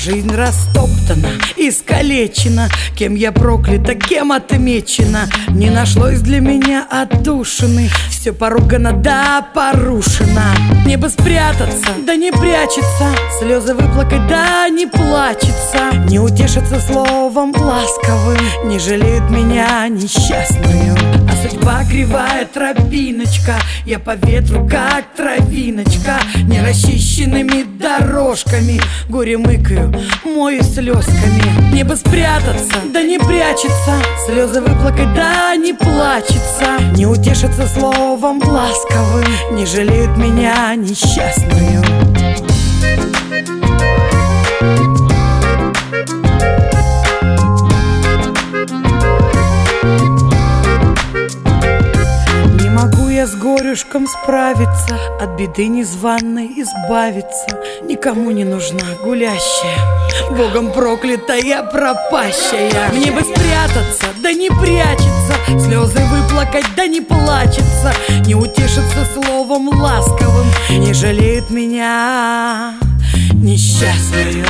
Жизнь растоптана, искалечена, кем я проклята, кем отмечена. Не нашлось для меня отдушины, все поругано да порушено. Небо спрятаться, да не прячется, слезы выплакать, да не плачется. Не утешится словом ласковым, не жалеет меня несчастную. А судьба кривая тропиночка, я по ветру как травиночка. Не расчищенными дорожками горе мыкаю, мою слезками. Небо спрятаться, да не прячется, слезы выплакать, да не плачется. Не утешится словом ласковым, не жалеет меня несчастную. С горюшком справиться, от беды незваной избавиться. Никому не нужна гулящая, Богом проклятая пропащая. Мне бы спрятаться, да не прячется, слезы выплакать, да не плачется. Не утешится словом ласковым, не жалеет меня несчастную.